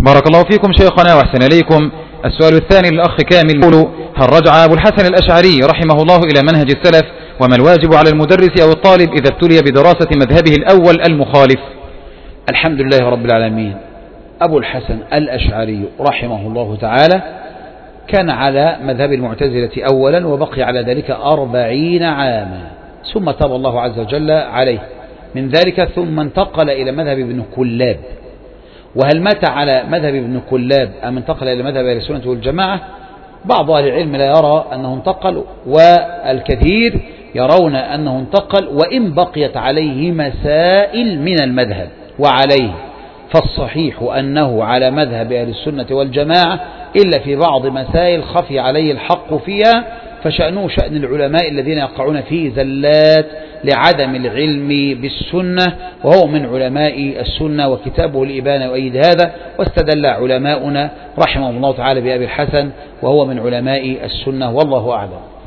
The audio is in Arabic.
بارك الله فيكم شيخنا وأحسن إليكم. السؤال الثاني للأخ كامل يقول: هل رجع أبو الحسن الأشعري رحمه الله إلى منهج السلف؟ وما الواجب على المدرس أو الطالب إذا ابتلي بدراسة مذهبه الأول المخالف؟ الحمد لله رب العالمين. أبو الحسن الأشعري رحمه الله تعالى كان على مذهب المعتزلة أولا، وبقي على ذلك 40 عاما، ثم تاب الله عز وجل عليه من ذلك، ثم انتقل إلى مذهب ابن كلاب. وهل مات على مذهب ابن كلاب أم انتقل إلى مذهب أهل السنة والجماعة؟ بعض أهل العلم لا يرى أنه انتقل، والكثير يرون أنه انتقل، وإن بقيت عليه مسائل من المذهب وعليه، فالصحيح أنه على مذهب أهل السنة والجماعة، إلا في بعض مسائل خفي عليه الحق فيها، فشأنه شأن العلماء الذين يقعون في زلات لعدم العلم بالسنة، وهو من علماء السنة، وكتابه الإبانة يؤيد هذا. واستدل علماؤنا رحمه الله تعالى بأبي الحسن، وهو من علماء السنة، والله أعلم.